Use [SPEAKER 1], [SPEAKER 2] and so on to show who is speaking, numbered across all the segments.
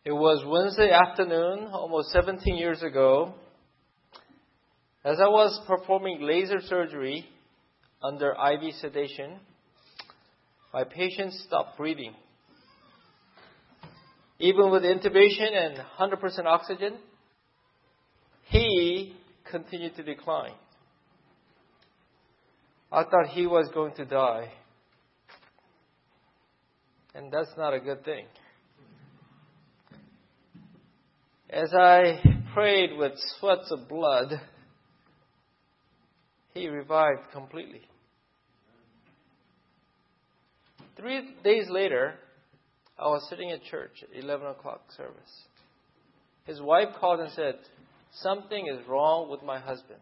[SPEAKER 1] It was Wednesday afternoon, almost 17 years ago. As I was performing laser surgery under IV sedation, my patient stopped breathing. Even with intubation and 100% oxygen, he continued to decline. I thought he was going to die. And that's not a good thing. As I prayed with sweats of blood, he revived completely. 3 days later, I was sitting at church at 11 o'clock service. His wife called and said, "Something is wrong with my husband."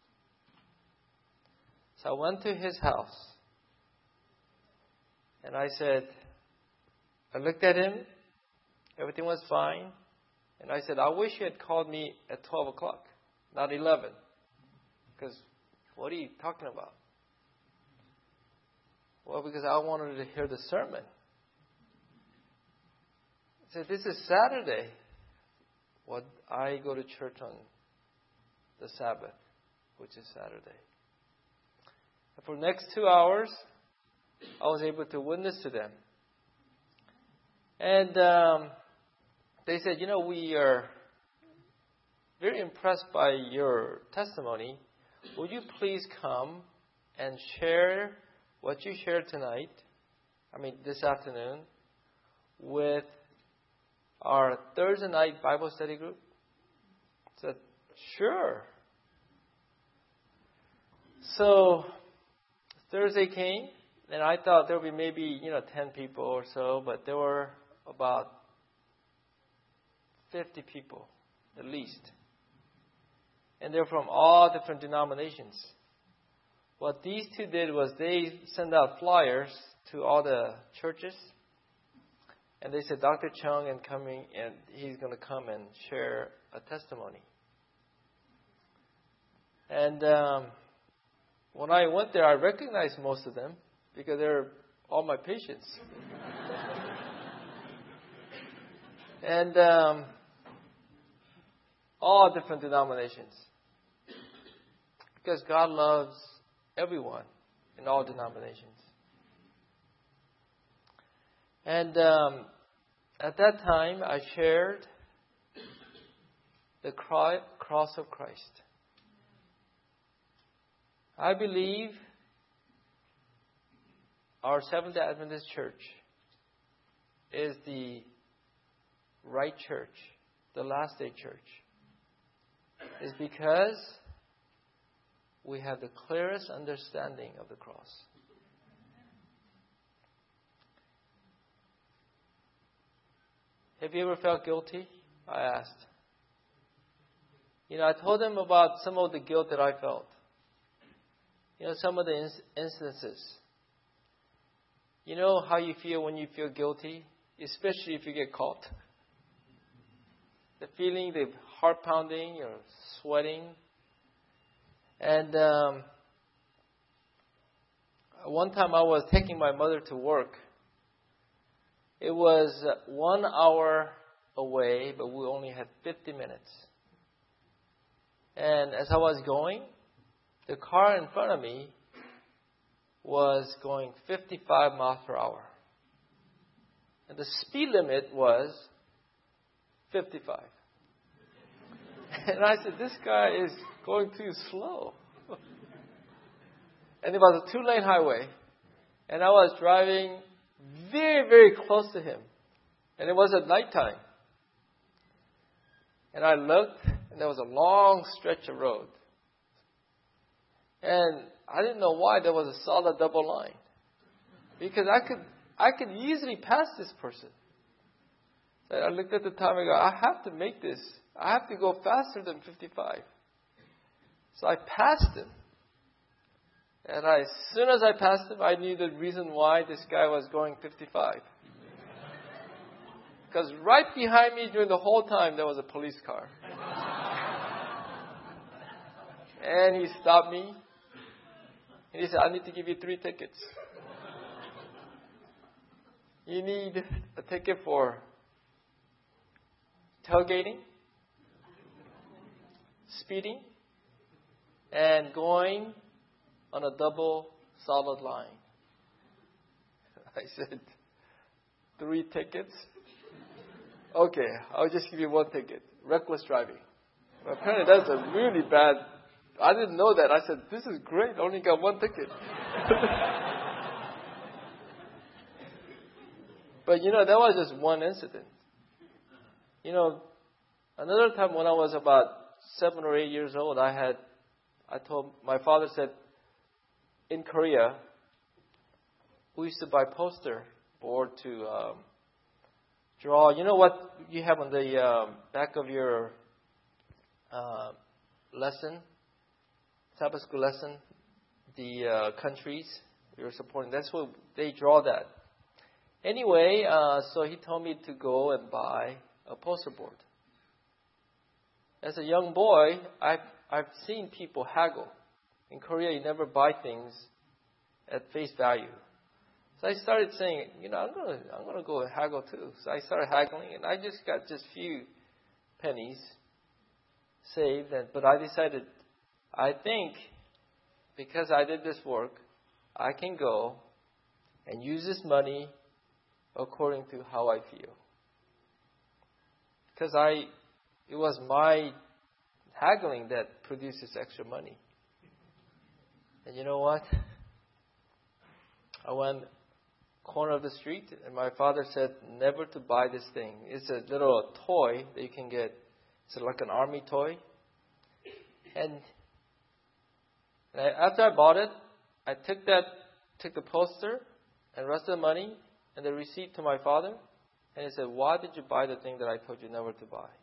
[SPEAKER 1] So I went to his house. And I looked at him. Everything was fine. And I said, "I wish you had called me at 12 o'clock, not 11. Because what are you talking about?" Well, because I wanted to hear the sermon. I said, "This is Saturday." Well, I go to church on the Sabbath, which is Saturday. And for the next 2 hours, I was able to witness to them. And they said, "We are very impressed by your testimony. Would you please come and share what you shared tonight, this afternoon, with our Thursday night Bible study group?" I said, "Sure." So Thursday came, and I thought there would be maybe 10 people or so, but there were about 50 people at least. And they're from all different denominations. What these two did was they sent out flyers to all the churches. And they said, "Dr. Chung is coming, and he's going to come and share a testimony." And when I went there, I recognized most of them because they're all my patients. And all different denominations. Because God loves everyone in all denominations. And at that time, I shared the cross of Christ. I believe our Seventh-day Adventist Church is the right church, the last day church, is because we have the clearest understanding of the cross. Have you ever felt guilty? I asked. I told them about some of the guilt that I felt. Some of the instances. You know how you feel when you feel guilty? Especially if you get caught. The feeling, the heart pounding, you're sweating. And one time I was taking my mother to work. It was 1 hour away, but we only had 50 minutes. And as I was going, the car in front of me was going 55 miles per hour. And the speed limit was 55. And I said, "This guy is going too slow." And it was a 2-lane highway. And I was driving very, very close to him. And it was at nighttime. And I looked, and there was a long stretch of road. And I didn't know why there was a solid double line. Because I could easily pass this person. So I looked at the time and go, "I have to make this. I have to go faster than 55. So I passed him. And as soon as I passed him, I knew the reason why this guy was going 55. Because right behind me during the whole time, there was a police car. And he stopped me. And he said, "I need to give you 3 tickets. You need a ticket for tailgating, speeding, and going on a double solid line. I said, 3 tickets? Okay, I'll just give you 1 ticket. Reckless driving. But apparently that's a really bad. I didn't know that. I said, this is great. I only got 1 ticket. But that was just one incident. Another time when I was about 7 or 8 years old, my father said, in Korea, we used to buy poster board to draw. You know what you have on the back of your lesson, Sabbath school lesson, the countries you're supporting. That's what they draw that. Anyway, so he told me to go and buy a poster board. As a young boy, I've seen people haggle. In Korea, you never buy things at face value. So I started saying, I'm gonna go and haggle too. So I started haggling, and I just got just few pennies saved. But I decided, I think because I did this work, I can go and use this money according to how I feel. Because it was my haggling that produces extra money. And you know what? I went corner of the street, and my father said never to buy this thing. It's a little toy that you can get. It's like an army toy. And after I bought it, I took the poster and the rest of the money and the receipt to my father. And he said, why did you buy the thing that I told you never to buy?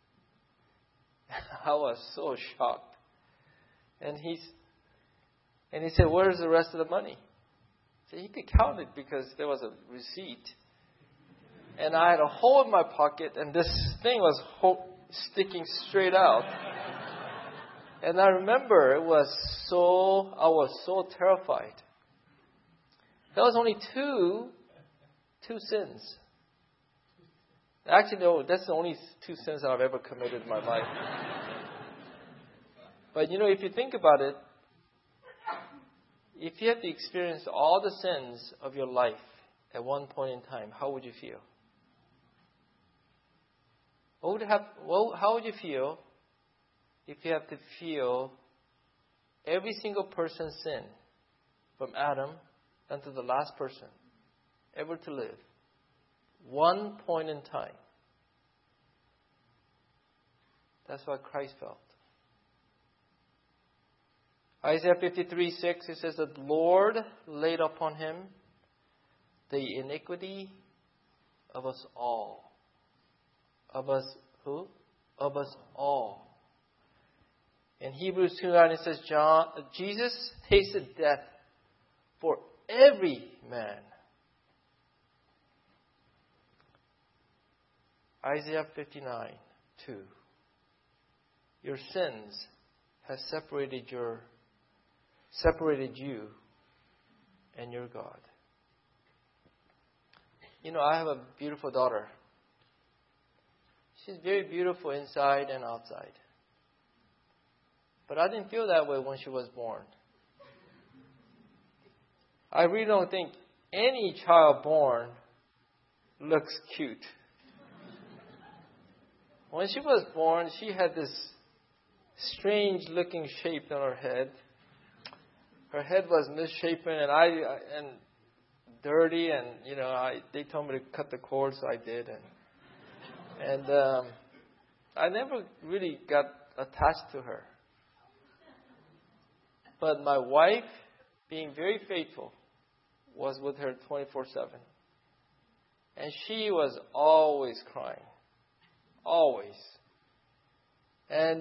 [SPEAKER 1] I was so shocked. And he said, where's the rest of the money? So he could count it because there was a receipt. And I had a hole in my pocket, and this thing was sticking straight out. And I remember I was so terrified. There was only two sins. Actually, no, that's the only 2 sins that I've ever committed in my life. But if you think about it, if you had to experience all the sins of your life at one point in time, how would you feel? How would you feel if you have to feel every single person's sin from Adam unto the last person ever to live? One point in time. That's what Christ felt. Isaiah 53:6, it says that the Lord laid upon him the iniquity of us all. Of us who? Of us all. In Hebrews 2:9 it says Jesus tasted death for every man. Isaiah 59:2. Your sins have separated you and your God. I have a beautiful daughter. She's very beautiful inside and outside. But I didn't feel that way when she was born. I really don't think any child born looks cute. When she was born, she had this strange looking shape on her head. Her head was misshapen and dirty, and they told me to cut the cord, so I did, and I never really got attached to her. But my wife, being very faithful, was with her 24/7, and she was always crying. Always. And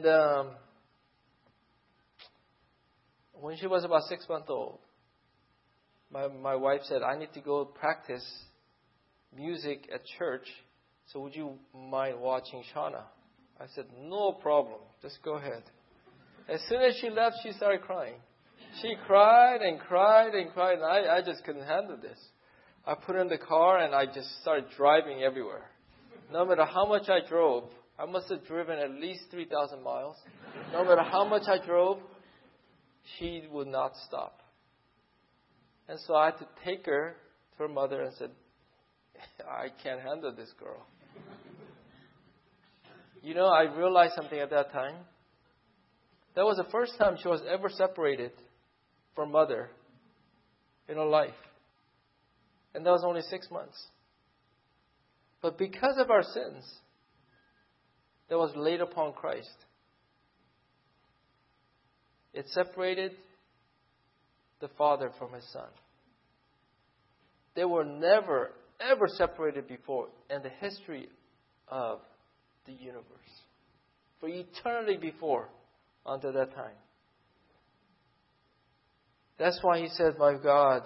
[SPEAKER 1] when she was about 6 months old, my wife said, I need to go practice music at church, so would you mind watching Shauna? I said, no problem. Just go ahead. As soon as she left, she started crying. She cried and cried and cried, and I just couldn't handle this. I put her in the car, and I just started driving everywhere. No matter how much I drove, I must have driven at least 3,000 miles. No matter how much I drove, she would not stop. And so I had to take her to her mother and said, I can't handle this girl. You know, I realized something at that time. That was the first time she was ever separated from mother in her life. And that was only 6 months. But because of our sins that was laid upon Christ, it separated the Father from His Son. They were never, ever separated before in the history of the universe. For eternity before, until that time. That's why He said, my God,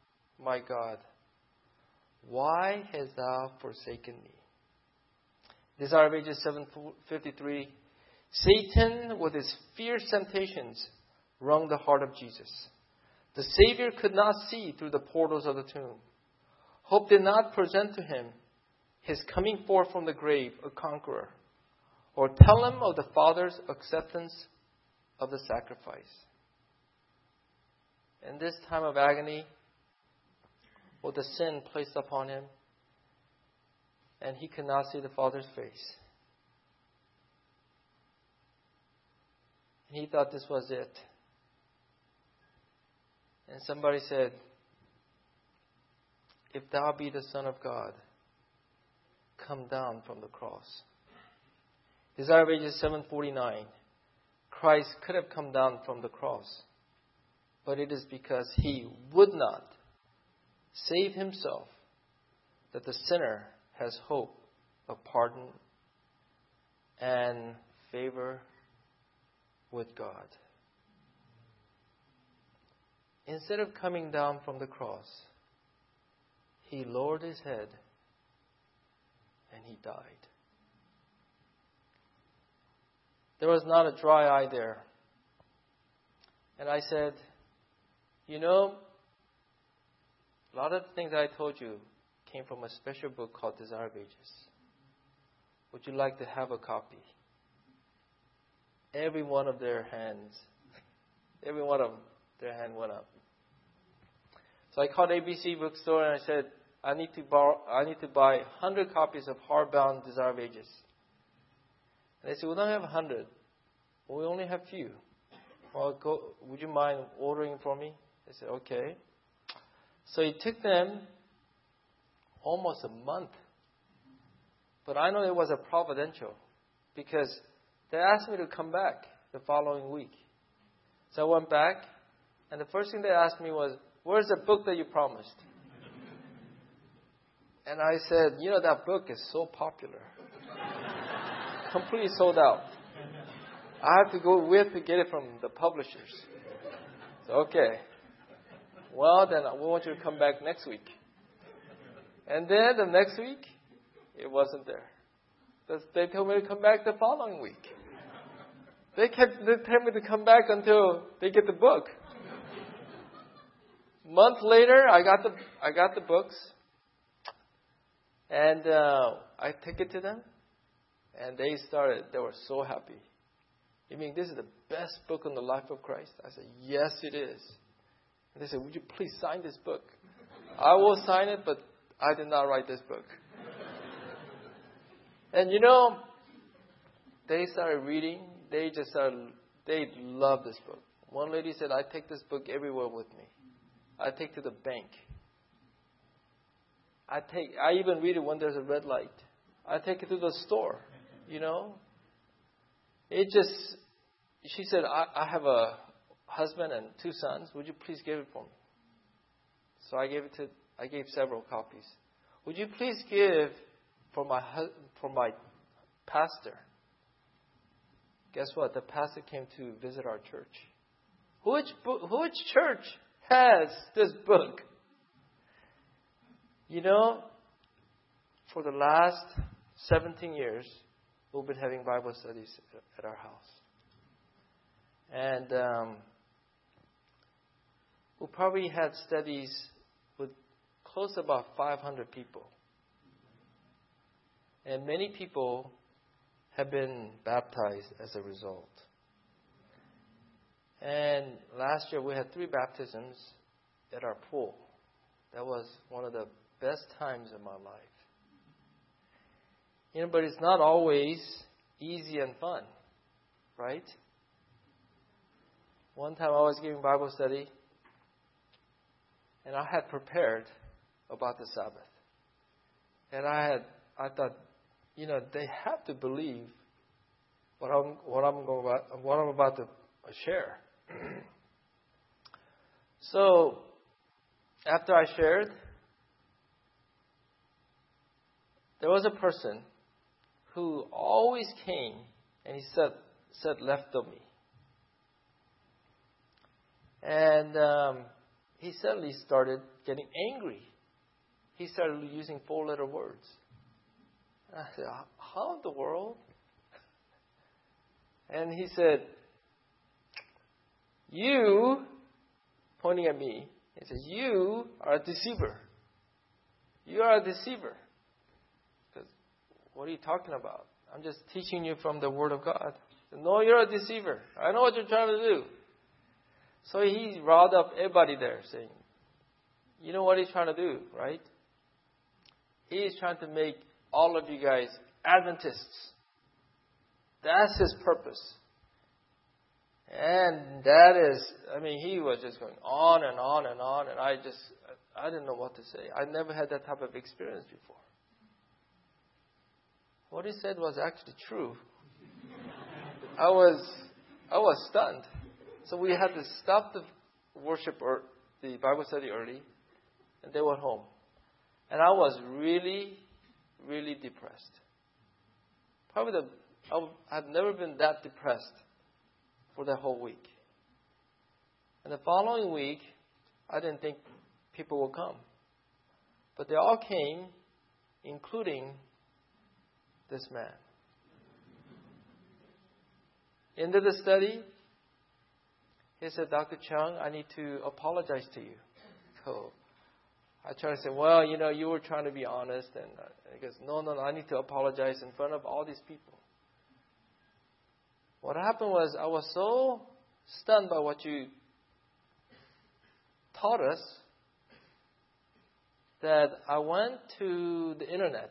[SPEAKER 1] why hast thou forsaken me? Desire of Ages 7:53. Satan, with his fierce temptations, wrung the heart of Jesus. The Savior could not see through the portals of the tomb. Hope did not present to Him His coming forth from the grave a conqueror, or tell Him of the Father's acceptance of the sacrifice. In this time of agony, with the sin placed upon Him, and He could not see the Father's face. And He thought this was it. And somebody said, if thou be the Son of God, come down from the cross. Desire of Ages 7:49. Christ could have come down from the cross, but it is because He would not save Himself that the sinner has hope of pardon and favor with God. Instead of coming down from the cross, He lowered His head and He died. There was not a dry eye there. And I said, you know, a lot of the things I told you came from a special book called Desire of Ages. Would you like to have a copy? Every one of their hands, every one of them, their hand went up. So I called ABC Bookstore and I said, I need to buy 100 copies of hardbound Desire of Ages. And they said, we don't have 100. Well, we only have few. Well, would you mind ordering for me? I said, okay. So it took them almost a month. But I know it was a providential because they asked me to come back the following week. So I went back, and the first thing they asked me was, where's the book that you promised? And I said, you know, that book is so popular. Completely sold out. I have to go with to get it from the publishers. So, okay. Well, then we want you to come back next week. And then the next week, it wasn't there. They told me to come back the following week. They told me to come back until they get the book. Month later, I got the books, and I took it to them, and they were so happy. You mean this is the best book on the life of Christ? I said, yes, it is. And they said, would you please sign this book? I will sign it, but I did not write this book. And you know, they started reading. They loved this book. One lady said, I take this book everywhere with me. I take to the bank. I even read it when there's a red light. I take it to the store, you know. She said, I have a husband and 2 sons. Would you please give it for me? So I gave several copies. Would you please give for my pastor? Guess what? The pastor came to visit our church. Which church has this book? You know, for the last 17 years, we've been having Bible studies at our house. And we probably had studies with close to about 500 people. And many people have been baptized as a result. And last year we had 3 baptisms at our pool. That was one of the best times of my life. But it's not always easy and fun, right? One time I was giving Bible study, and I had prepared about the Sabbath. And I thought, they have to believe what I'm about to share. So, after I shared, there was a person who always came and he sat left of me. And he suddenly started getting angry. He started using 4-letter words. And I said, how in the world? And he said, you, pointing at me, he says, you are a deceiver. You are a deceiver. Because, what are you talking about? I'm just teaching you from the Word of God. Said, no, you're a deceiver. I know what you're trying to do. So he riled up everybody there saying, you know what he's trying to do, right? He is trying to make all of you guys Adventists. That's his purpose. And that is, he was just going on and on and on. And I didn't know what to say. I never had that type of experience before. What he said was actually true. I was stunned. So we had to stop the worship or the Bible study early, and they went home. And I was really, really depressed. I've never been that depressed for that whole week. And the following week, I didn't think people would come. But they all came, including this man. End of the study, he said, Dr. Chung, I need to apologize to you. So I tried to say, well, you were trying to be honest. And he goes, no, I need to apologize in front of all these people. What happened was I was so stunned by what you taught us that I went to the internet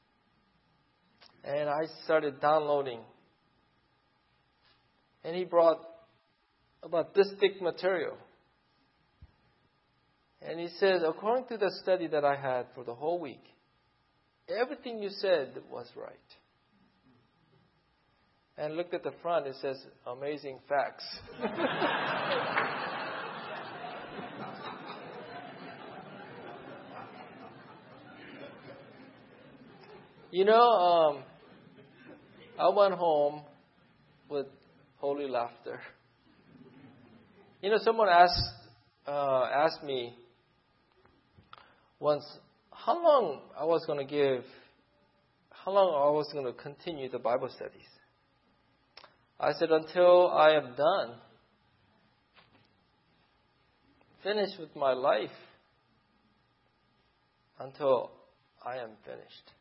[SPEAKER 1] and I started downloading. And he brought about this thick material. And he says, according to the study that I had for the whole week, everything you said was right. And looked at the front, it says, amazing facts. I went home with holy laughter. Someone asked me once how long I was going to continue the Bible studies. I said, until I am done, finished with my life, until I am finished.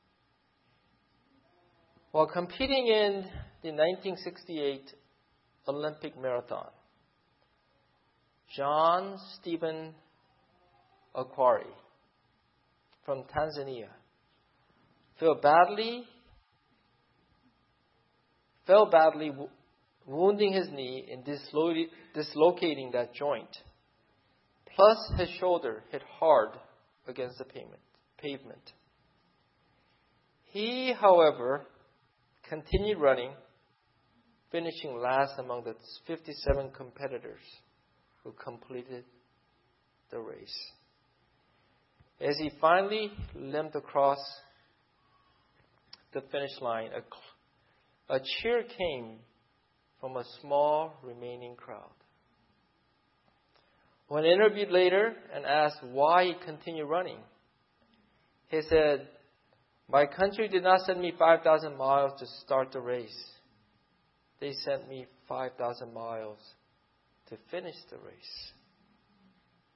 [SPEAKER 1] While competing in the 1968 Olympic Marathon, John Stephen Akhwari from Tanzania fell badly, wounding his knee and dislocating that joint. Plus, his shoulder hit hard against the pavement. He, however, continued running, finishing last among the 57 competitors who completed the race. As he finally limped across the finish line, a cheer came from a small remaining crowd. When interviewed later and asked why he continued running, he said, "My country did not send me 5,000 miles to start the race. They sent me 5,000 miles to finish the race."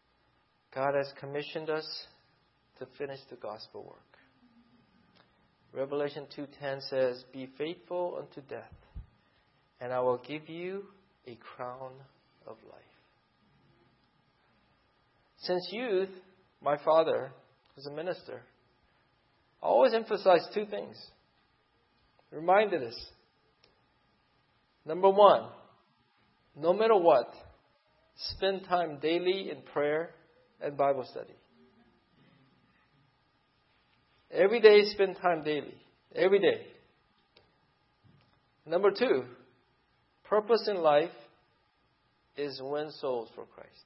[SPEAKER 1] God has commissioned us to finish the gospel work. Revelation 2:10 says, "Be faithful unto death, and I will give you a crown of life." Since youth, my father was a minister. I always emphasize two things. Reminded us. Number one, no matter what, spend time daily in prayer and Bible study. Every day, spend time daily. Every day. Number two, purpose in life is win souls for Christ.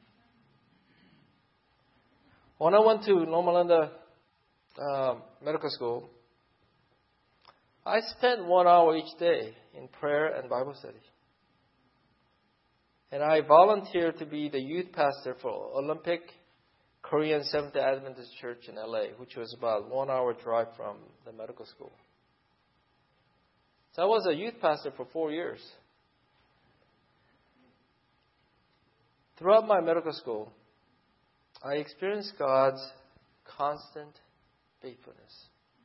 [SPEAKER 1] When I went to Loma Linda Medical School, I spent 1 hour each day in prayer and Bible study. And I volunteered to be the youth pastor for Olympic Korean Seventh-day Adventist Church in LA, which was about 1 hour drive from the medical school. So I was a youth pastor for 4 years. Throughout my medical school, I experienced God's constant faithfulness.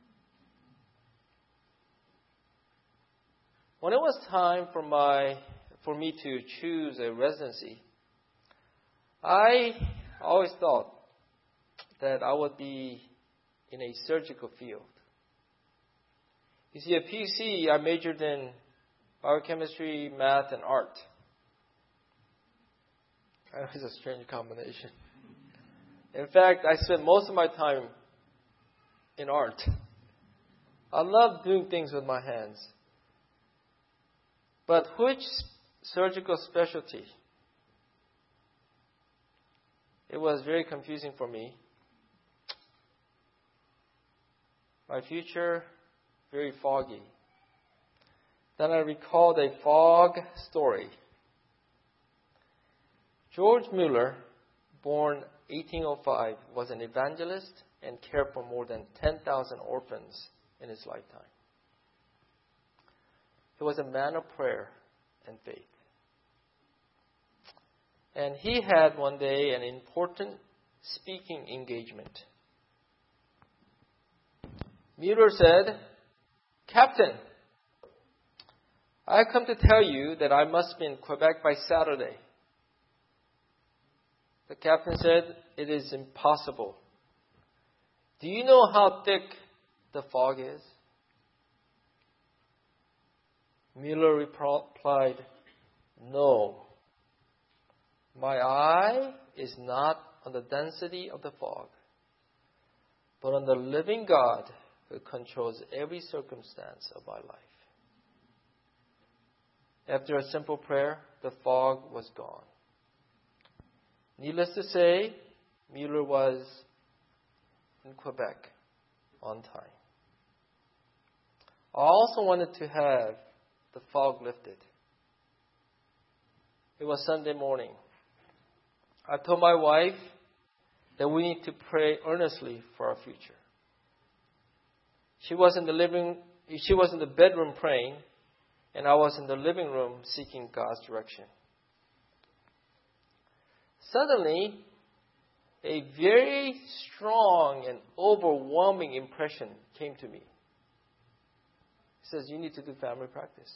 [SPEAKER 1] When it was time for me to choose a residency, I always thought that I would be in a surgical field. You see, at PUC, I majored in biochemistry, math, and art. It's a strange combination. In fact, I spent most of my time in art. I love doing things with my hands. But which surgical specialty? It was very confusing for me. My future, very foggy. Then I recalled a fog story. George Mueller, born 1805, was an evangelist and cared for more than 10,000 orphans in his lifetime. He was a man of prayer and faith. And he had one day an important speaking engagement. Mueller said, "Captain, I come to tell you that I must be in Quebec by Saturday." The captain said, "It is impossible. Do you know how thick the fog is?" Mueller replied, "No. My eye is not on the density of the fog, but on the living God who controls every circumstance of my life." After a simple prayer, the fog was gone. Needless to say, Mueller was in Quebec on time. I also wanted to have the fog lifted. It was Sunday morning. I told my wife that we need to pray earnestly for our future. She was in the bedroom praying, and I was in the living room seeking God's direction. Suddenly, a very strong and overwhelming impression came to me. He says, "You need to do family practice."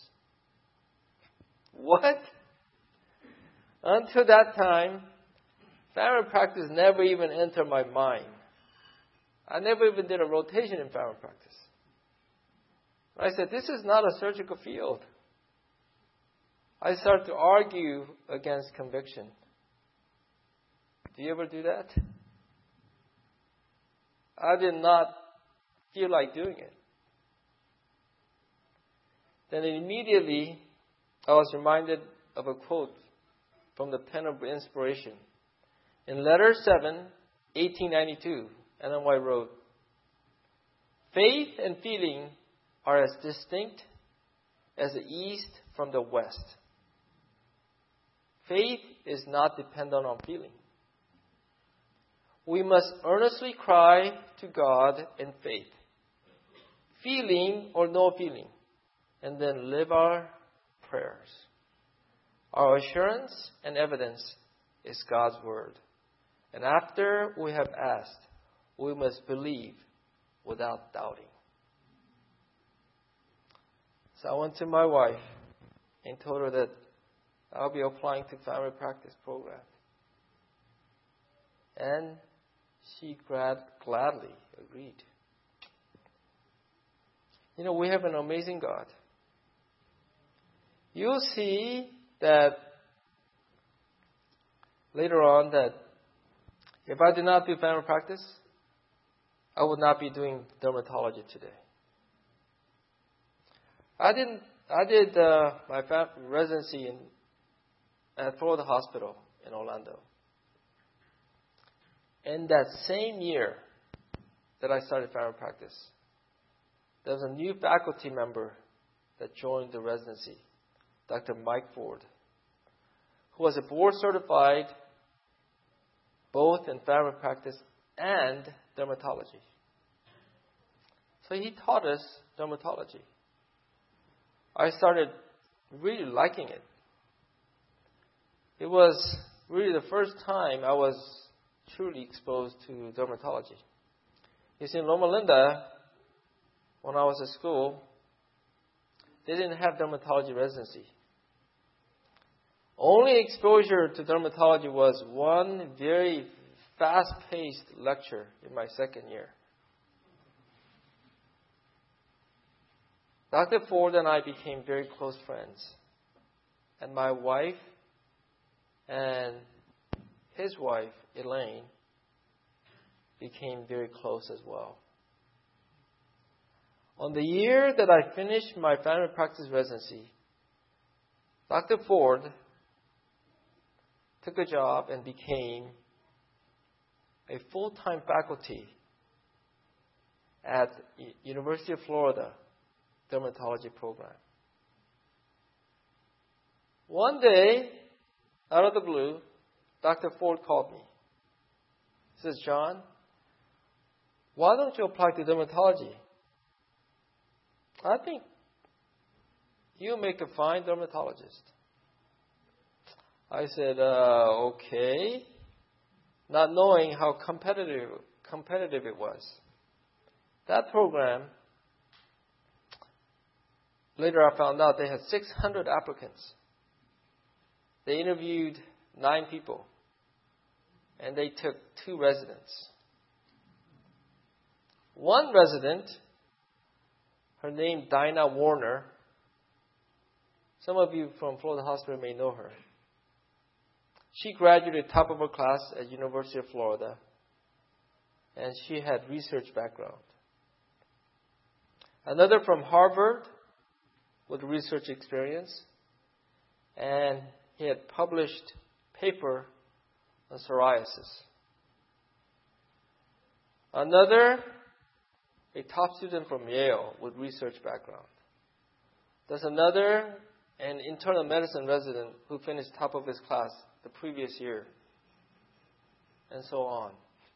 [SPEAKER 1] What? Until that time, family practice never even entered my mind. I never even did a rotation in family practice. I said, "This is not a surgical field." I started to argue against conviction. Do you ever do that? I did not feel like doing it. Then immediately, I was reminded of a quote from the Pen of Inspiration. In letter 7, 1892, Ellen White wrote, "Faith and feeling are as distinct as the east from the west. Faith is not dependent on feeling. We must earnestly cry to God in faith, feeling or no feeling, and then live our prayers. Our assurance and evidence is God's word. And after we have asked, we must believe without doubting." So I went to my wife and told her that I'll be applying to family practice program. And she gladly agreed. You know, we have an amazing God. You'll see that later on that if I did not do family practice, I would not be doing dermatology today. I did my residency at Florida Hospital in Orlando. And that same year that I started family practice, there was a new faculty member that joined the residency, Dr. Mike Ford, who was a board certified both in family practice and dermatology. So he taught us dermatology. I started really liking it. It was really the first time I was truly exposed to dermatology. You see, in Loma Linda, when I was at school, they didn't have dermatology residency. Only exposure to dermatology was one very fast-paced lecture in my second year. Dr. Ford and I became very close friends. And my wife and his wife, Elaine, became very close as well. On the year that I finished my family practice residency, Dr. Ford took a job and became a full-time faculty at University of Florida dermatology program. One day, out of the blue, Dr. Ford called me. He says, "John, why don't you apply to dermatology? I think you'll make a fine dermatologist." I said, okay, not knowing how competitive it was. That program, later I found out they had 600 applicants. They interviewed 9 people, and they took 2 residents. One resident, her name Dinah Warner. Some of you from Florida Hospital may know her. She graduated top of her class at University of Florida, and she had research background. Another from Harvard with research experience, and he had published paper on psoriasis. Another, a top student from Yale with research background. There's another, an internal medicine resident who finished top of his class the previous year, and so on.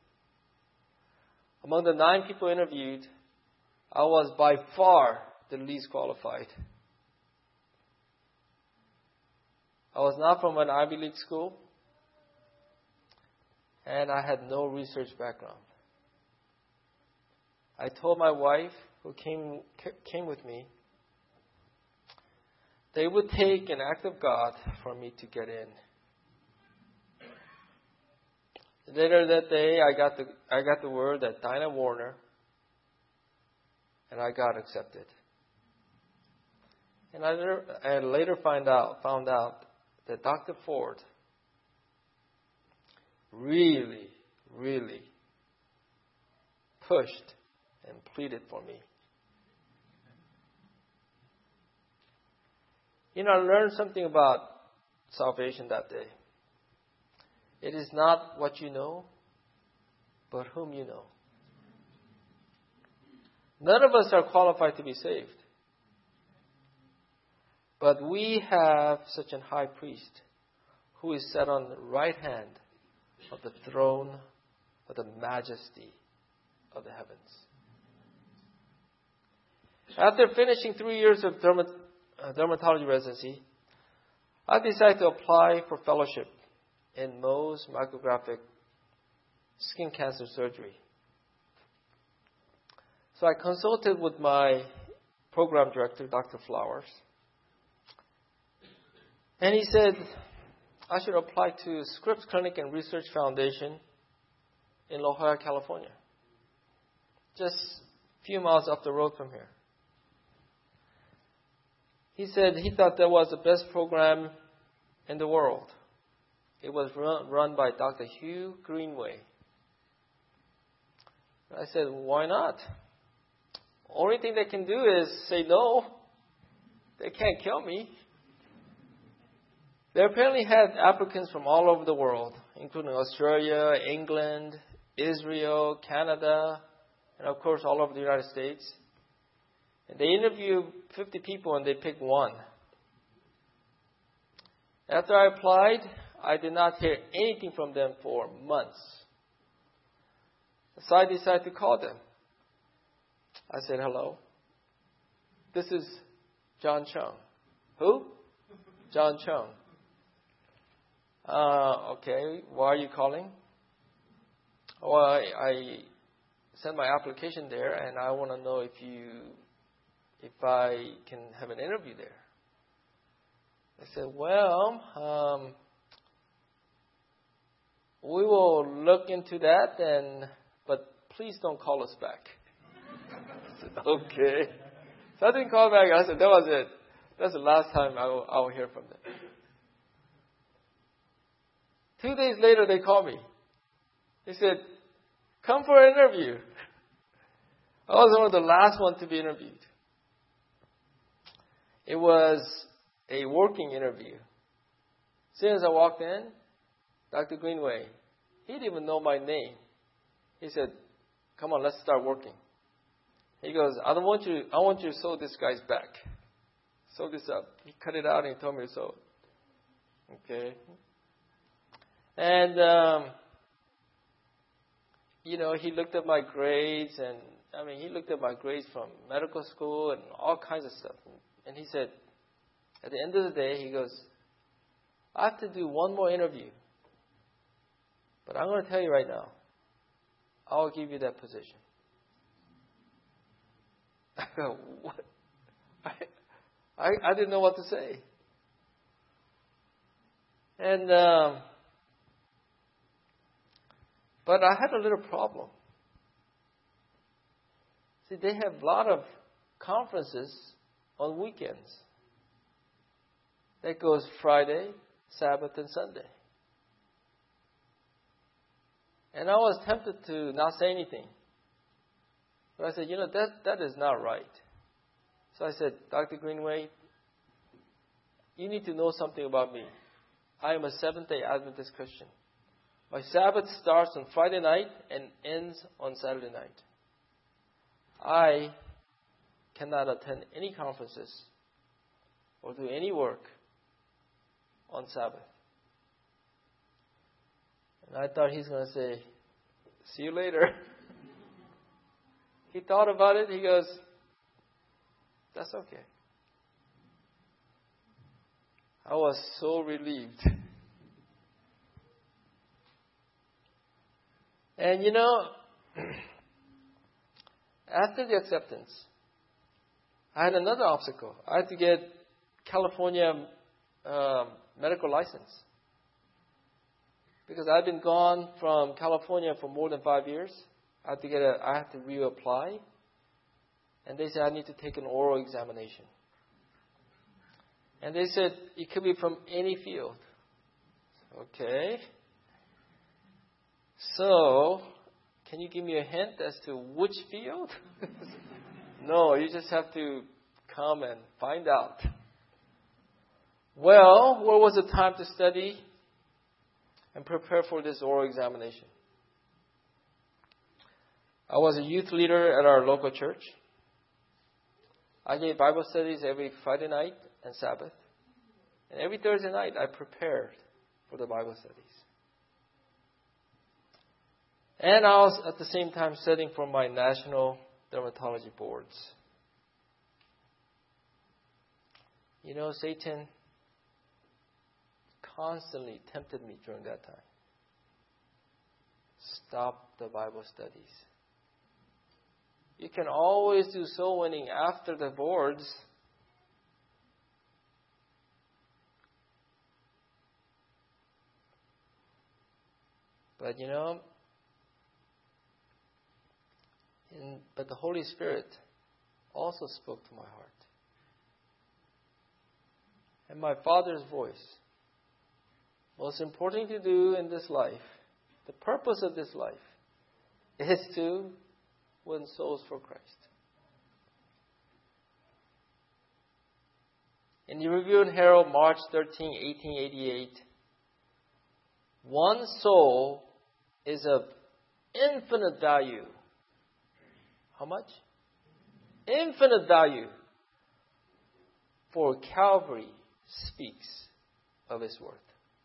[SPEAKER 1] Among the 9 people interviewed, I was by far the least qualified. I was not from an Ivy League school, and I had no research background. I told my wife, who came with me, they would take an act of God for me to get in. Later that day, I got the word that Dinah Warner, and I got accepted. And I later found out that Dr. Ford really, really pushed and pleaded for me. You know, I learned something about salvation that day. It is not what you know, but whom you know. None of us are qualified to be saved. But we have such a high priest who is set on the right hand of the throne of the majesty of the heavens. After finishing 3 years of dermatology residency, I decided to apply for fellowship in Mohs micrographic skin cancer surgery. So I consulted with my program director, Dr. Flowers. And he said, I should apply to Scripps Clinic and Research Foundation in La Jolla, California. Just a few miles up the road from here. He said he thought that was the best program in the world. It was run by Dr. Hugh Greenway. I said, why not? Only thing they can do is say no. They can't kill me. They apparently had applicants from all over the world, including Australia, England, Israel, Canada, and of course all over the United States. And they interviewed 50 people and they picked one. After I applied, I did not hear anything from them for months. So I decided to call them. I said, hello. This is John Chung. Who? John Chung. Okay, why are you calling? Well, I sent my application there and I want to know if I can have an interview there. I said, well, we will look into that, but please don't call us back. I said, okay. So I didn't call back. I said, that was it. That's the last time I will hear from them. 2 days later, they called me. They said, come for an interview. I was one of the last ones to be interviewed. It was a working interview. As soon as I walked in, Dr. Greenway, he didn't even know my name. He said, come on, let's start working. He goes, I want you to sew this guy's back. Sew this up. He cut it out and he told me to sew it. Okay. And, he looked at my grades he looked at my grades from medical school and all kinds of stuff. And he said, at the end of the day, he goes, I have to do one more interview. But I'm going to tell you right now, I'll give you that position. I go, what? I didn't know what to say. And, but I had a little problem. See, they have a lot of conferences on weekends. That goes Friday, Sabbath, and Sunday. And I was tempted to not say anything. But I said, that is not right. So I said, Dr. Greenway, you need to know something about me. I am a Seventh-day Adventist Christian. My Sabbath starts on Friday night and ends on Saturday night. I cannot attend any conferences or do any work on Sabbath. And I thought he's going to say, see you later. He thought about it. He goes, that's okay. I was so relieved. And after the acceptance, I had another obstacle. I had to get California medical license. Because I've been gone from California for more than 5 years. I had to reapply. And they said I need to take an oral examination. And they said it could be from any field. Okay. So, can you give me a hint as to which field? No, you just have to come and find out. Well, where was the time to study and prepare for this oral examination? I was a youth leader at our local church. I gave Bible studies every Friday night and Sabbath. And every Thursday night I prepared for the Bible studies. And I was at the same time studying for my national dermatology boards. Satan constantly tempted me during that time. Stop the Bible studies. You can always do soul winning after the boards. But but the Holy Spirit also spoke to my heart. And my Father's voice. Most important to do in this life, the purpose of this life, is to win souls for Christ. In the Review and Herald, March 13, 1888, one soul is of infinite value. How much? Infinite value. For Calvary speaks of its worth.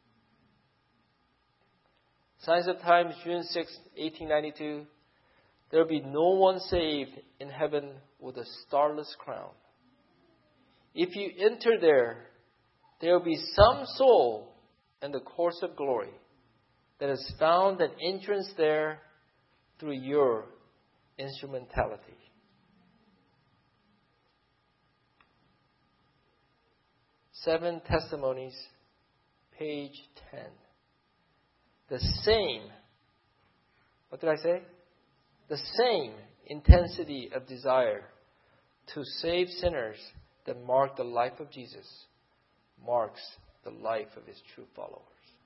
[SPEAKER 1] Signs of Times, June 6, 1892. There will be no one saved in heaven with a starless crown. If you enter there will be some soul in the course of glory that has found an entrance there through your instrumentality. Seven Testimonies, page 10. The same, what did I say? The same intensity of desire to save sinners that marked the life of Jesus marks the life of his true followers.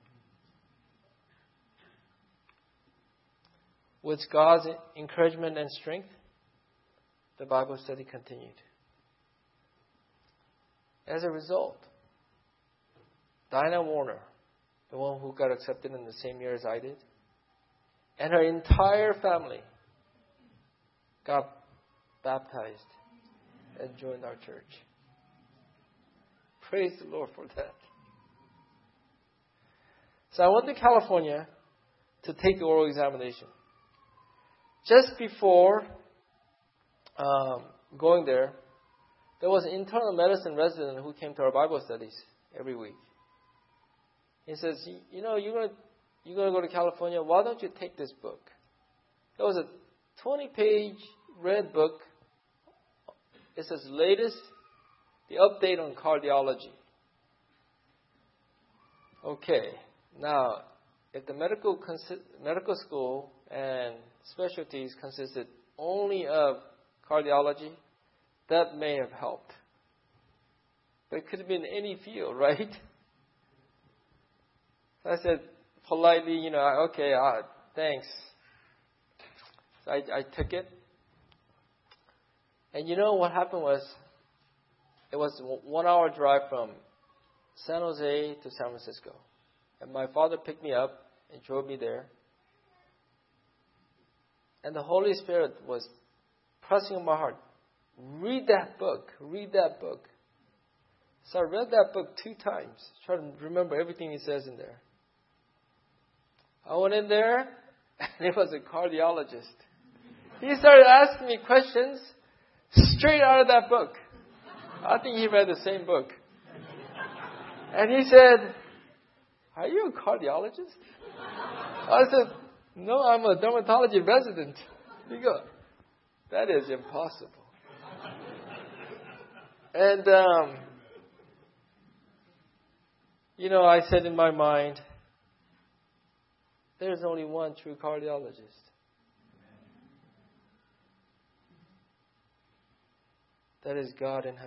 [SPEAKER 1] With God's encouragement and strength, the Bible study continued. As a result, Diana Warner, the one who got accepted in the same year as I did, and her entire family got baptized and joined our church. Praise the Lord for that. So I went to California to take the oral examination. Just before going there was an internal medicine resident who came to our Bible studies every week. He says, you're going to go to California, why don't you take this book? It was a 20-page red book. It says latest, the update on cardiology. Okay, now, if the medical school and specialties consisted only of cardiology, that may have helped. But it could have been any field, right? I said politely, okay, thanks. So I took it. And what happened was, it was a 1-hour drive from San Jose to San Francisco. And my father picked me up and drove me there. And the Holy Spirit was pressing on my heart, read that book. So I read that book 2 times, trying to remember everything he says in there. I went in there, and it was a cardiologist. He started asking me questions straight out of that book. I think he read the same book. And he said, are you a cardiologist? I said, no, I'm a dermatology resident. He goes, that is impossible. And, I said in my mind, there's only one true cardiologist. That is God in heaven.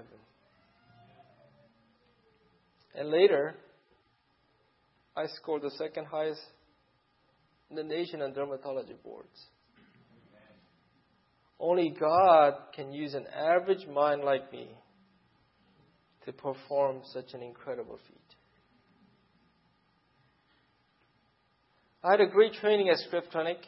[SPEAKER 1] And later, I scored the second highest in the nation on dermatology boards. Only God can use an average mind like me to perform such an incredible feat. I had a great training at Script Clinic.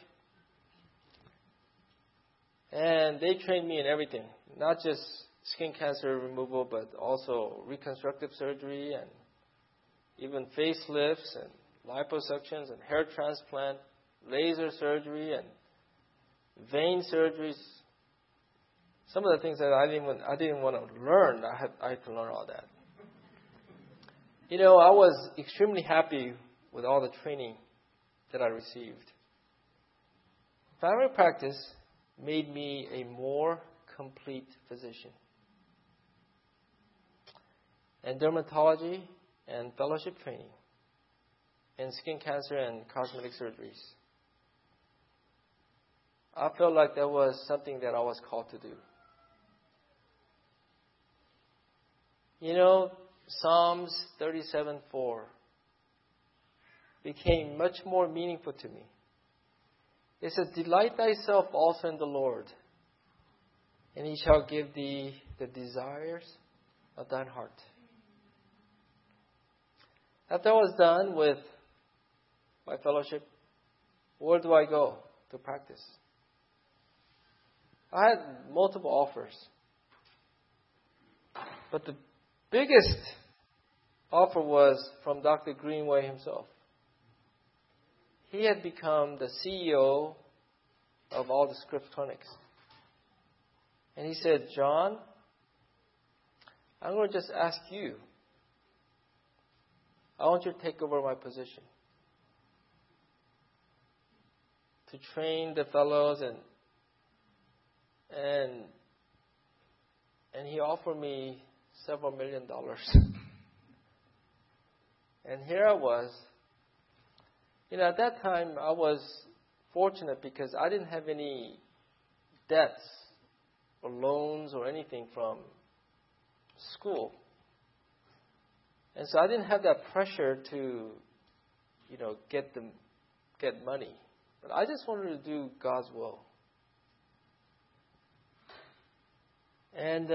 [SPEAKER 1] And they trained me in everything. Not just skin cancer removal, but also reconstructive surgery and even facelifts and liposuctions and hair transplant, laser surgery and vein surgeries. Some of the things that I didn't want to learn, I had to learn all that. I was extremely happy with all the training that I received. Family practice made me a more complete physician. And dermatology and fellowship training, and skin cancer and cosmetic surgeries. I felt like that was something that I was called to do. You know, Psalms 37:4 became much more meaningful to me. It says, "Delight thyself also in the Lord, and he shall give thee the desires of thine heart." After I was done with my fellowship, where do I go to practice? I had multiple offers. But the biggest offer was from Dr. Greenway himself. He had become the CEO of all the Scripps clinics. And he said, "John, I'm going to just ask you. I want you to take over my position. To train the fellows and he offered me several $1 million. And here I was. You know, at that time I was fortunate because I didn't have any debts or loans or anything from school. And so I didn't have that pressure to, get money. But I just wanted to do God's will. And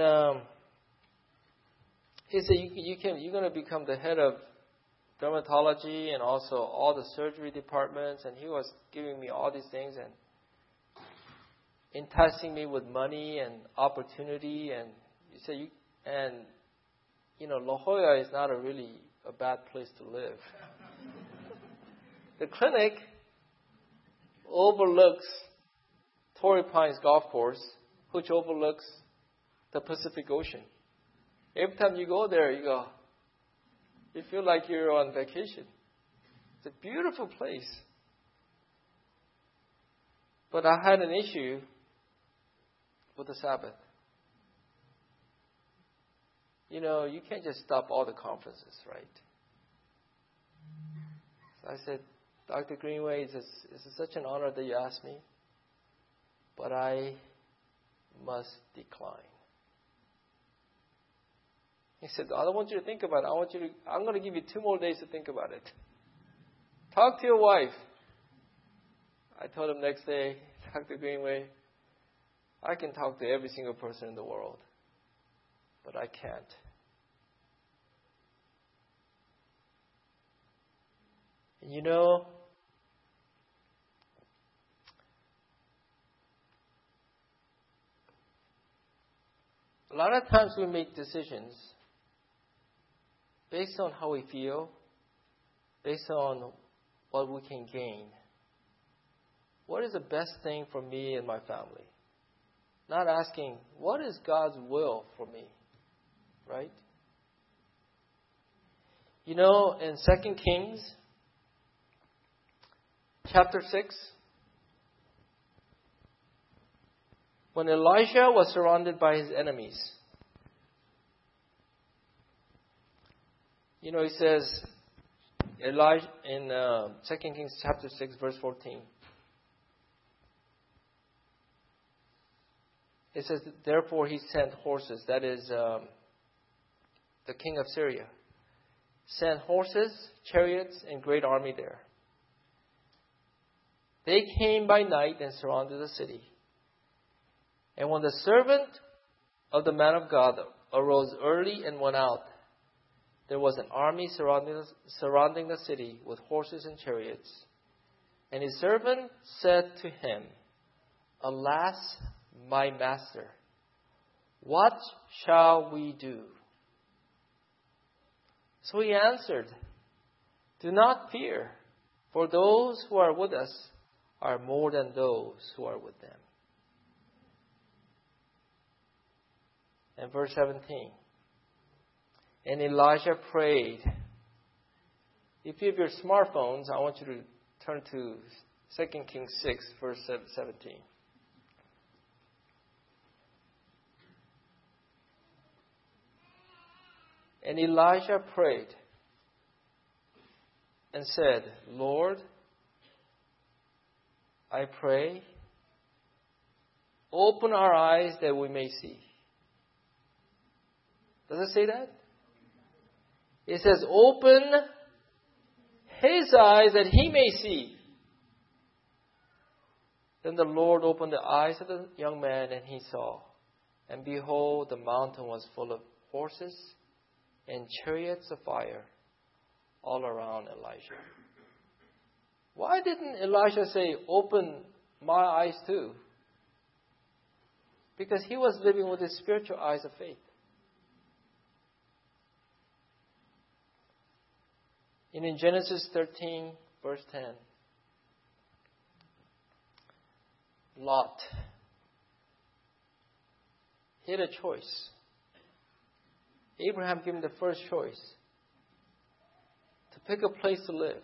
[SPEAKER 1] he said, you're going to become the head of dermatology and also all the surgery departments. And he was giving me all these things and enticing me with money and opportunity. And he said, La Jolla is not really a bad place to live. The clinic overlooks Torrey Pines Golf Course, which overlooks the Pacific Ocean. Every time you go there, you feel like you're on vacation. It's a beautiful place. But I had an issue with the Sabbath. You can't just stop all the conferences, right? So I said, "Dr. Greenway, it's such an honor that you asked me, but I must decline." He said, "I don't want you to think about it. I'm going to give you 2 more days to think about it. Talk to your wife." I told him next day, "Dr. Greenway, I can talk to every single person in the world, but I can't." And a lot of times we make decisions based on how we feel, based on what we can gain. What is the best thing for me and my family? Not asking, what is God's will for me? Right? In 2 Kings chapter 6, when Elijah was surrounded by his enemies, he says, Elijah in 2 Kings chapter 6, verse 14. It says, "Therefore he sent horses," that is the king of Syria, "sent horses, chariots, and great army there. They came by night and surrounded the city. And when the servant of the man of God arose early and went out, there was an army surrounding the city with horses and chariots. And his servant said to him, 'Alas, my master, what shall we do?' So he answered, 'Do not fear, for those who are with us are more than those who are with them.'" And verse 17. And Elijah prayed. If you have your smartphones, I want you to turn to 2 Kings 6, verse 17. And Elijah prayed and said, Lord, I pray, open our eyes that we may see. Does it say that? It says, open his eyes that he may see. Then the Lord opened the eyes of the young man, and he saw. And behold, the mountain was full of horses and chariots of fire all around Elijah. Why didn't Elijah say, open my eyes too? Because he was living with his spiritual eyes of faith. And in Genesis 13, verse 10, Lot, he had a choice. Abraham gave him the first choice to pick a place to live.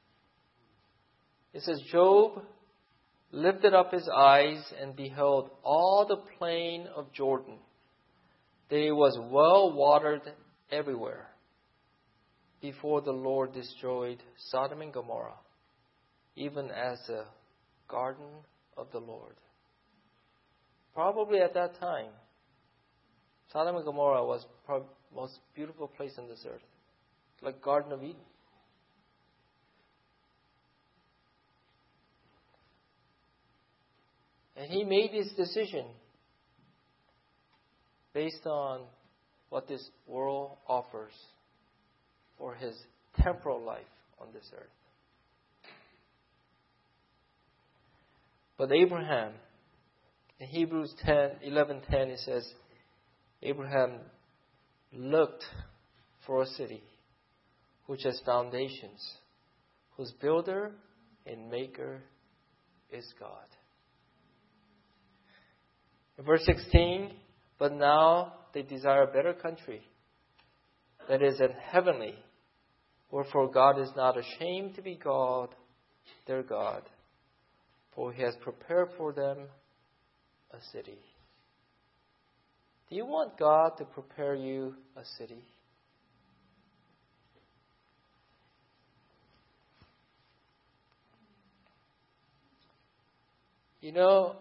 [SPEAKER 1] It says, Job lifted up his eyes and beheld all the plain of Jordan. That it was well watered everywhere, before the Lord destroyed Sodom and Gomorrah, even as the garden of the Lord. Probably at that time, Sodom and Gomorrah was probably the most beautiful place on this earth, like Garden of Eden. And he made his decision based on what this world offers for his temporal life on this earth. But Abraham, in Hebrews 11:10, it says, Abraham looked for a city which has foundations, whose builder and maker is God. In verse 16, but now they desire a better country, that is an heavenly, wherefore God is not ashamed to be God, their God, for he has prepared for them a city. Do you want God to prepare you a city? You know,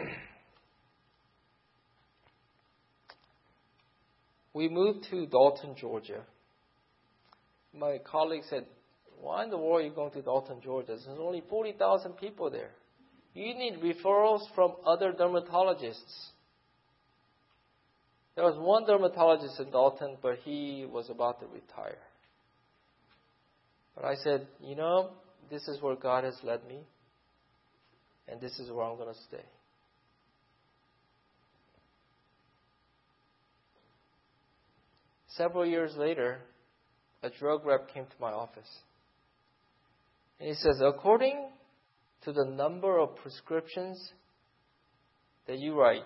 [SPEAKER 1] we moved to Dalton, Georgia. My colleague said, why in the world are you going to Dalton, Georgia? There's only 40,000 people there. You need referrals from other dermatologists. There was one dermatologist in Dalton, but he was about to retire. But I said, you know, this is where God has led me, and this is where I'm going to stay. Several years later, a drug rep came to my office. And he says, according to the number of prescriptions that you write,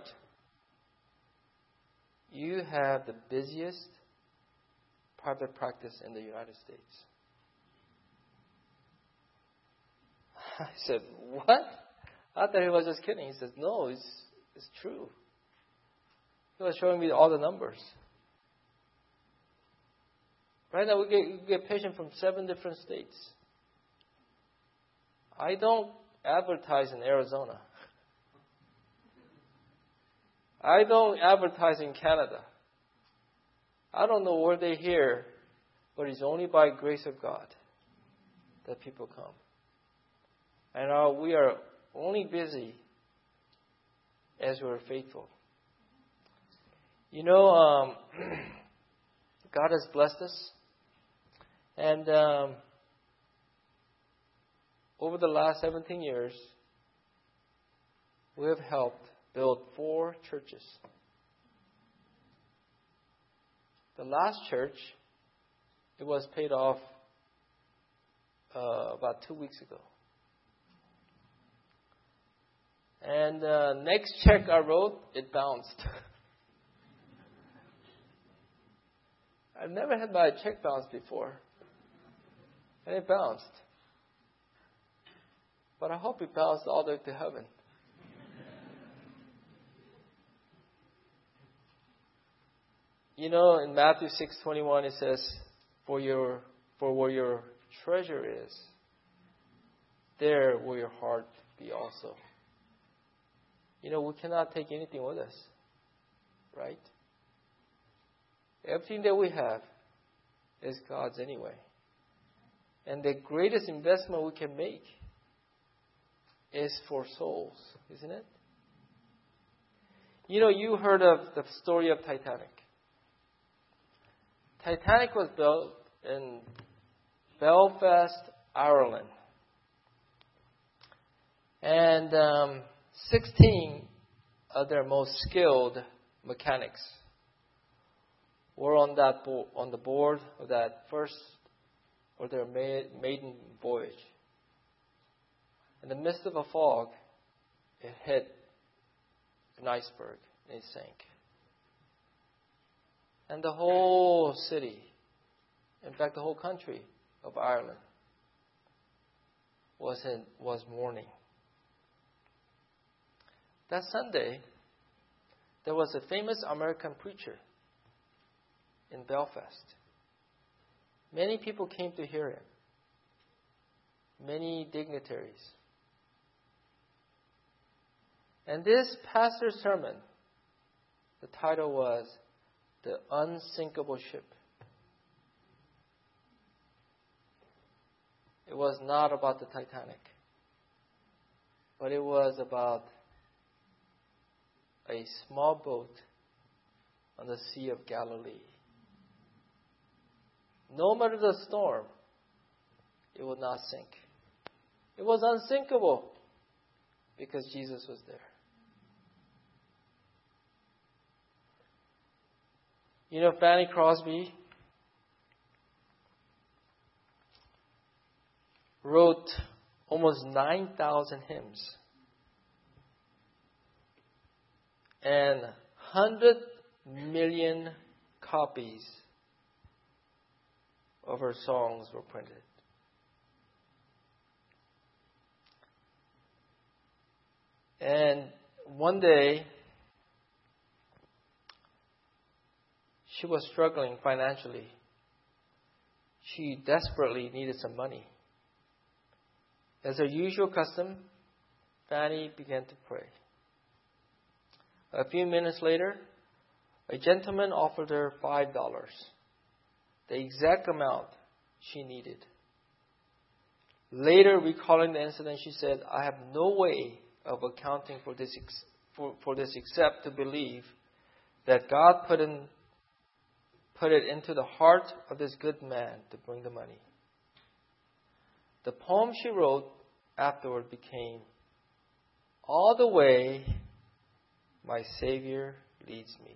[SPEAKER 1] you have the busiest private practice in the United States. I said, what? I thought he was just kidding. He says, no, it's true. He was showing me all the numbers. Right now, we get patients from 7 different states. I don't advertise in Arizona. I don't advertise in Canada. I don't know where they hear, but it's only by grace of God that people come. And we are only busy as we're faithful. You know, God has blessed us. And over the last 17 years, we have helped build 4 churches. The last church, it was paid off about 2 weeks ago. And next check I wrote, it bounced. I've never had my check bounce before. And it bounced. But I hope it bounced all the way to heaven. You know, in Matthew 6:21 it says, For where your treasure is, there will your heart be also. You know, we cannot take anything with us. Right? Everything that we have is God's anyway. And the greatest investment we can make is for souls, isn't it? You know, you heard of the story of Titanic. Titanic was built in Belfast, Ireland. And 16 of their most skilled mechanics were on the board of that first or their maiden voyage. In the midst of a fog, it hit an iceberg and it sank. And the whole city, in fact the whole country of Ireland, was mourning. That Sunday, there was a famous American preacher in Belfast. Many people came to hear him. Many dignitaries. And this pastor's sermon, the title was The Unsinkable Ship. It was not about the Titanic, but it was about a small boat on the Sea of Galilee. No matter the storm, it would not sink. It was unsinkable because Jesus was there. You know, Fanny Crosby wrote almost 9,000 hymns and 100 million copies of her songs were printed. And one day, she was struggling financially. She desperately needed some money. As her usual custom, Fanny began to pray. A few minutes later, a gentleman offered her $5, the exact amount she needed. Later, recalling the incident, she said, I have no way of accounting for this except to believe that God put it into the heart of this good man to bring the money. The poem she wrote afterward became, All the way my Savior leads me.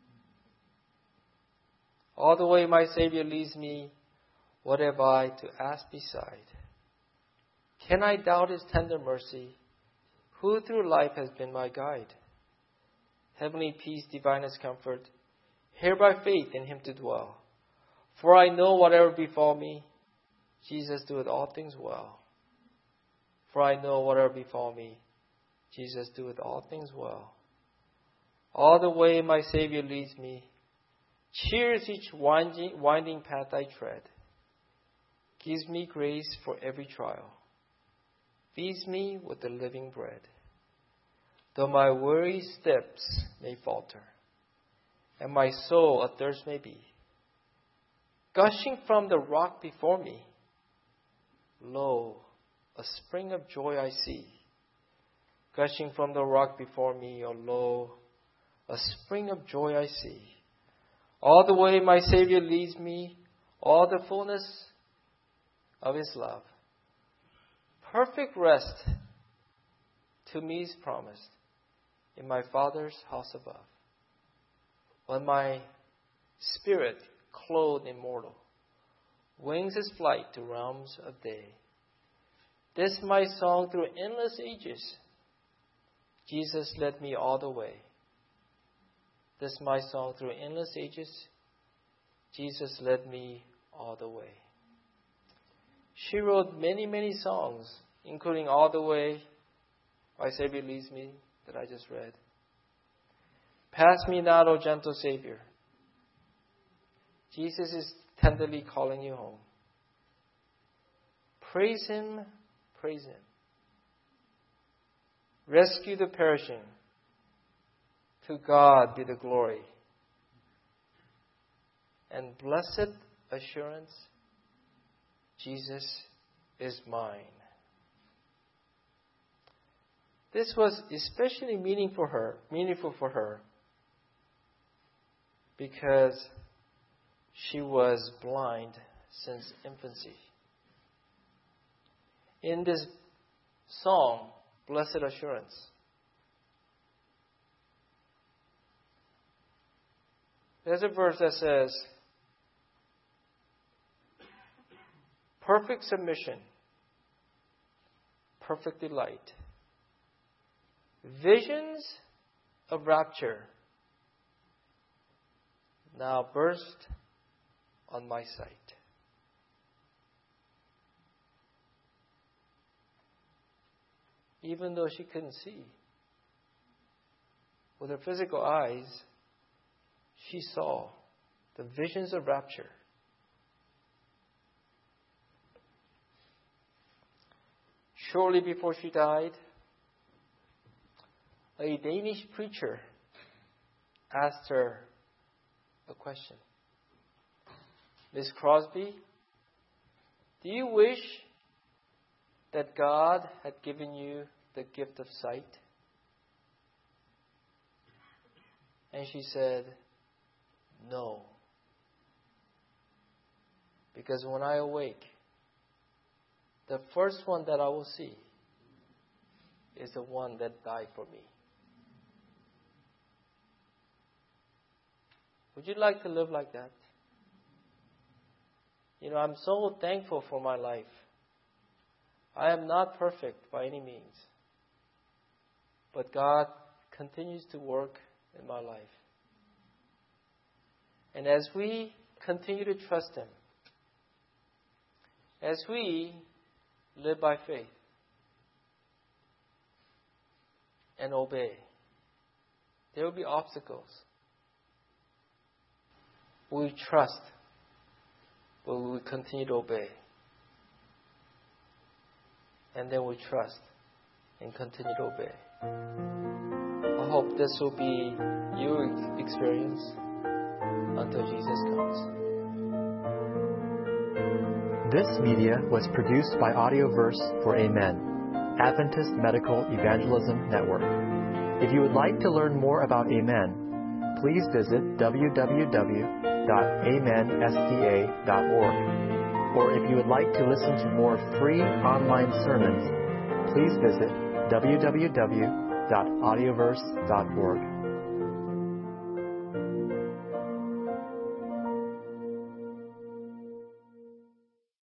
[SPEAKER 1] All the way my Savior leads me, what have I to ask beside? Can I doubt His tender mercy, who through life has been my guide? Heavenly peace, divinest comfort, here by faith in Him to dwell. For I know whatever befall me, Jesus doeth all things well. For I know whatever befall me, Jesus doeth all things well. All the way my Savior leads me, cheers each winding path I tread, gives me grace for every trial, feeds me with the living bread. Though my weary steps may falter, and my soul athirst may be, gushing from the rock before me, lo, a spring of joy I see. Gushing from the rock before me, oh lo, a spring of joy I see. All the way my Savior leads me, all the fullness of His love. Perfect rest to me is promised in my Father's house above. When my spirit, clothed immortal, wings its flight to realms of day. This my song through endless ages. Jesus led me all the way. This my song through endless ages. Jesus led me all the way. She wrote many, many songs, including All the Way, My Savior Leads Me, that I just read. Pass me not, O gentle Savior. Jesus is tenderly calling you home. Praise Him, praise Him. Rescue the perishing. To God be the glory. And blessed assurance, Jesus is mine. This was especially meaningful for her because she was blind since infancy. In this song, Blessed Assurance, there's a verse that says, perfect submission, perfect delight, visions of rapture now burst on my sight. Even though she couldn't see, with her physical eyes, she saw the visions of rapture. Shortly before she died, a Danish preacher asked her a question. Miss Crosby, do you wish that God had given you the gift of sight? And she said, no. Because when I awake, the first one that I will see is the one that died for me. Would you like to live like that? I'm so thankful for my life. I am not perfect by any means. But God continues to work in my life. And as we continue to trust Him, as we live by faith and obey, there will be obstacles. We trust, but we will continue to obey. And then we trust and continue to obey. I hope this will be your experience until Jesus comes.
[SPEAKER 2] This media was produced by Audioverse for Amen, Adventist Medical Evangelism Network. If you would like to learn more about Amen, please visit www.amenSDA.org. Or if you would like to listen to more free online sermons, please visit www.audioverse.org.